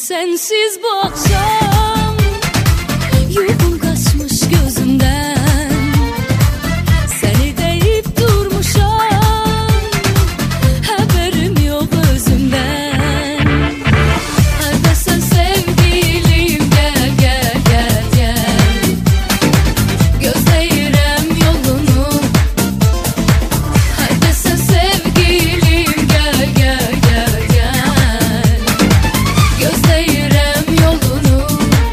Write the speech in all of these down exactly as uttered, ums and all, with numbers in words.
sensiz bu akşam. Yuhum kaçmış gözümden, seni deyip durmuşam, haberim yok özümden. Hadi sen sevgilim gel gel gel gel, gözleyirem yolunu. Hadi sen sevgilim gel gel gel gel, gözleyirem yolunu.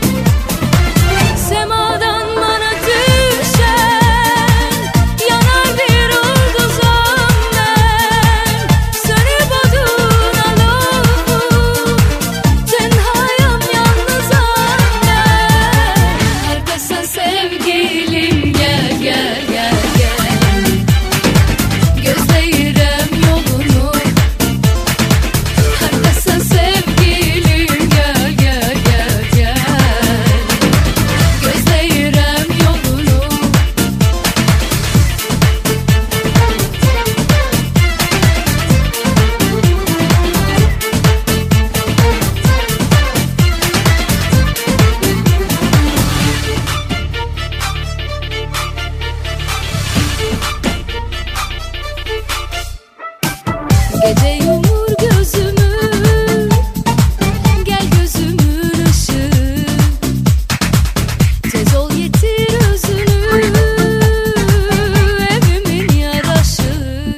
Semadan bana düşen yanar bir ulduzam ben. Sönüp adın alıp tenhayam yalnızam ben. Hadi sen sevgilim gel gel gel gel, gözleyirem yolunu. Hadi sen sevgilim gel gel gel gel, gözleyirem yolunu. Gece yumur gözümü, gel gözümün ışığı. Tez ol yetir özünü, evimin yaraşı.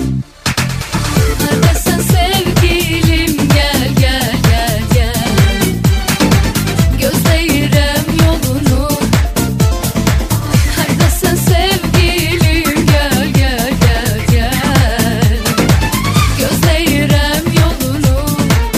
Hadi sen sevgilim gel gel gel gel, gözleyirem yolunu. Hadi sen sevgilim gel gel gel gel, gözleyirem yolunu.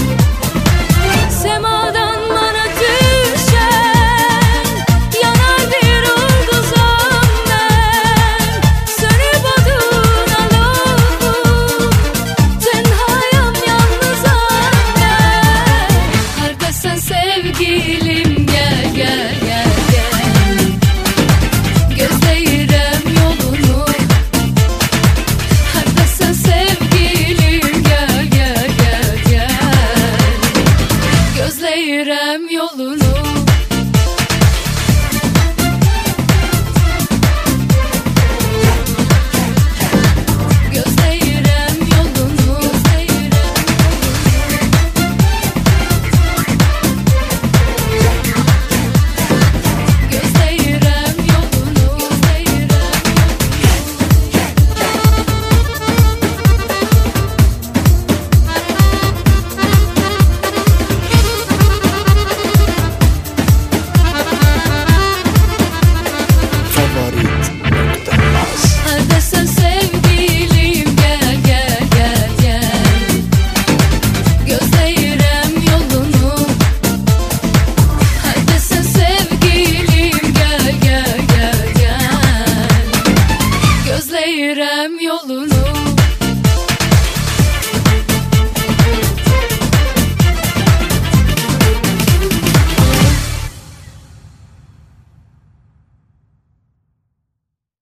Semadan bana düşen yanar bir ulduzam ben. Sönüp adın alıp tenhayam yalnızam ben. Hadi sen sevgilim gel gel gel gel, gözleyirem yolunu. Hadi sen sevgilim gel gel gel gel, gözleyirem yolunu.